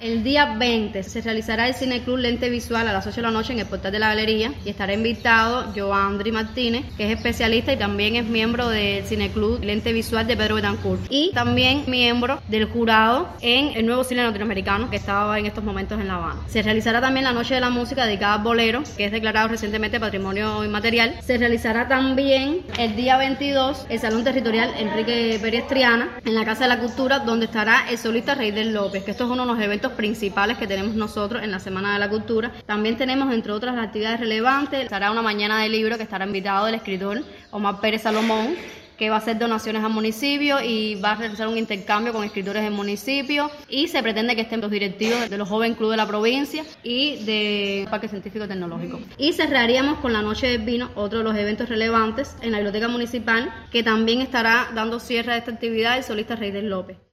El día 20 se realizará el Cineclub Lente Visual a las 8 de la noche en el portal de la galería y estará invitado Joandri Martínez, que es especialista y también es miembro del Cineclub Lente Visual de Pedro Betancourt y también miembro del jurado en el nuevo cine latinoamericano que estaba en estos momentos en La Habana. Se realizará también la Noche de la Música dedicada al bolero, que es declarado recientemente Patrimonio Inmaterial. Se realizará también el día 22 el Salón Territorial Enrique Pérez Triana en la Casa de la Cultura, donde estará el solista Reidel López, que esto es uno de los eventos principales que tenemos nosotros en la Semana de la Cultura. También tenemos, entre otras actividades relevantes, estará una mañana de libro que estará invitado el escritor Omar Pérez Salomón, que va a hacer donaciones al municipio y va a realizar un intercambio con escritores del municipio, y se pretende que estén los directivos de los Joven Club de la provincia y del Parque Científico Tecnológico. Y cerraríamos con la Noche del Vino, otro de los eventos relevantes en la Biblioteca Municipal, que también estará dando cierre a esta actividad el solista Reidel López.